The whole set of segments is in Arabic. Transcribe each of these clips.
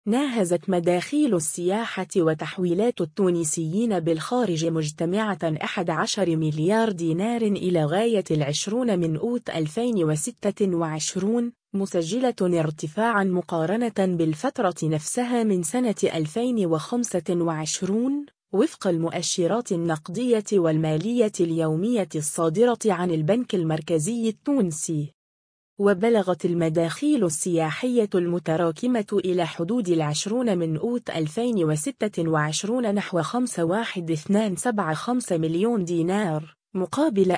ناهزت مداخيل السياحة وتحويلات التونسيين بالخارج مجتمعة 11 مليار دينار إلى غاية 20 من أوت 2026، مسجلة ارتفاعا مقارنة بالفترة نفسها من سنة 2025 وفق المؤشرات النقدية والمالية اليومية الصادرة عن البنك المركزي التونسي. وبلغت المداخيل السياحية المتراكمة إلى حدود 20 من أوت 2026 نحو 5.1275 مليون دينار، مقابل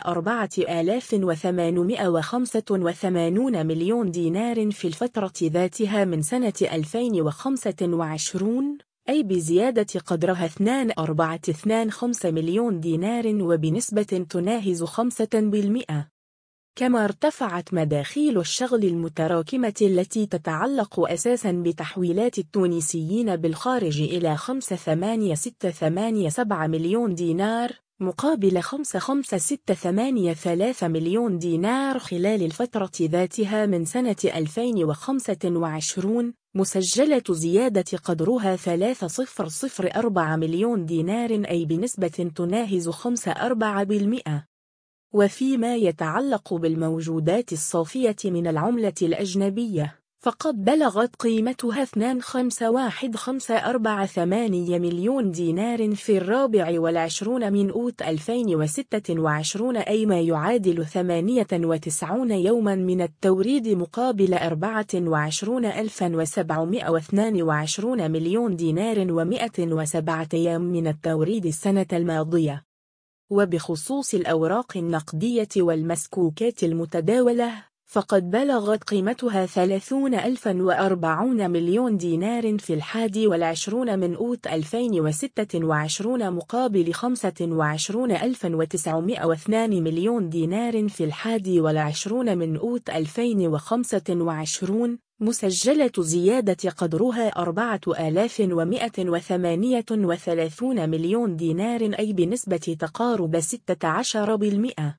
4885 مليون دينار في الفترة ذاتها من سنة 2025، أي بزيادة قدرها 2.425 مليون دينار وبنسبة تناهز 5%. كما ارتفعت مداخيل الشغل المتراكمة التي تتعلق أساساً بتحويلات التونسيين بالخارج إلى 5.8687 مليون دينار، مقابل 5.5683 مليون دينار خلال الفترة ذاتها من سنة 2025، مسجلة زيادة قدرها 3.004 مليون دينار أي بنسبة تناهز 5.4%. وفيما يتعلق بالموجودات الصافية من العملة الأجنبية، فقد بلغت قيمتها 2.51548 مليون دينار في 24 من أوت 2026، أي ما يعادل 98 يوما من التوريد مقابل 24,722 مليون دينار و107 أيام من التوريد السنة الماضية. وبخصوص الأوراق النقدية والمسكوكات المتداولة، فقد بلغت قيمتها 30,040 مليون دينار في 21 من أوت 2026 مقابل 25,902 مليون دينار في 21 من أوت 2025، مسجلة زيادة قدرها 4,138 مليون دينار أي بنسبة تقارب 16%.